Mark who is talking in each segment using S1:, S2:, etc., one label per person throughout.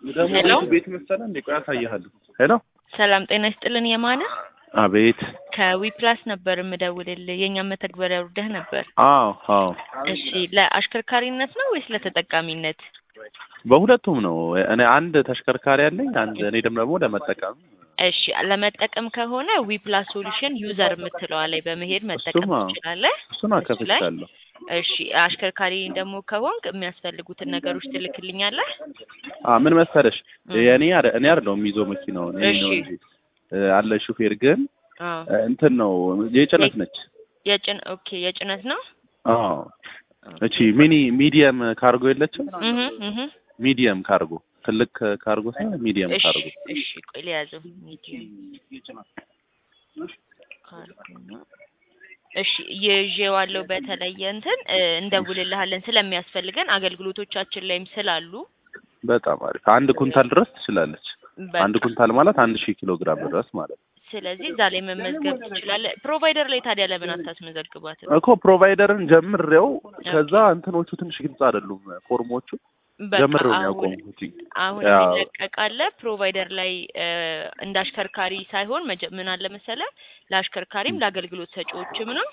S1: ሄሎ ቤት መሰለ እንዴ? ቆይ አሳይሃለሁ። ሄሎ
S2: ሰላም ጤና ይስጥልን። የማነ
S1: አቤት።
S2: ከዊፕላስ ነበር የምደውልልህ። የኛ መተግበሪያ ወርደህ ነበር?
S1: አዎ።
S2: እሺ፣ ለአሽከርካሪነት ነው ወይስ ለተጠቃሚነት?
S1: በሁለቱም ነው። እኔ አንድ ተሽከርካሪ አለኝ፣ እኔ ደግሞ ለመጠቀም።
S2: እሺ፣ ለመጠቀም ከሆነ ዊፕላስ ሶሉሽን ዩዘር የምትለዋ ላይ በመሄድ መጠቀም ትችላለህ።
S1: እሱን አከፍቻለሁ።
S2: እሺ፣ አሽከርካሪ ደግሞ ከሆንክ የሚያስፈልጉትን ነገሮች ትልክልኛለህ?
S1: ምን መሰለሽ፣ እኔ አይደለሁም የሚይዘው መኪናው ነው እንጂ አለ ሹፌር፣ ግን እንትን ነው የጭነት ነች።
S2: ኦኬ፣ የጭነት ነው።
S1: እቺ ሚዲየም ካርጎ የለችም? ሚዲየም ካርጎ፣ ትልቅ ካርጎ ሳይሆን ሚዲየም ካርጎ።
S2: እሺ፣ ቆይ ልያዘው። ሚዲየም ካርጎ ነው። እሺ፣ ይዤዋለሁ። በተለየ እንትን እንደውልልሃለን ስለሚያስፈልገን አገልግሎቶቻችን ላይም ስላሉ።
S1: በጣም አሪፍ። 1 ኩንታል ድረስ ትችላለች። 1 ኩንታል ማለት 1000 ኪሎ ግራም ድረስ ማለት ነው።
S2: ስለዚህ እዛ ላይ መመዝገብ ትችላለህ። ፕሮቫይደር ላይ ታዲያ ለምን አታስመዘግባትም?
S1: እኮ ፕሮቫይደርን ጀምሬው ከዛ እንትኖቹ ትንሽ ግልጽ አይደሉም ፎርሞቹ። ጀምሬው ነው ያቆምኩት።
S2: አሁን ይለቀቃል ፕሮቫይደር ላይ እንደ አሽከርካሪ ሳይሆን ምን አለ መሰለህ፣ ለአሽከርካሪም ለአገልግሎት ሰጪዎችም ነው።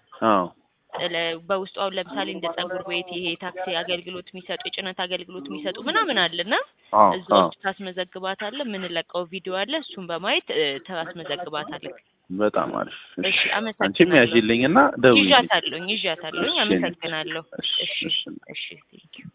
S2: በውስጡ አሁን ለምሳሌ እንደ ጸጉር ቤት፣ ይሄ ታክሲ አገልግሎት የሚሰጡ፣ የጭነት አገልግሎት የሚሰጡ ምናምን አለና እዛ ውስጥ ታስመዘግባታለህ። የምንለቀው ቪዲዮ አለ፣ እሱን በማየት ታስመዘግባታለህ።
S1: በጣም አሪፍ።
S2: እሺ፣ አመሰግናለሁ።
S1: አንቺም ያዥልኝና ደውዪ።
S2: ይዣታለሁ። አመሰግናለሁ። እሺ።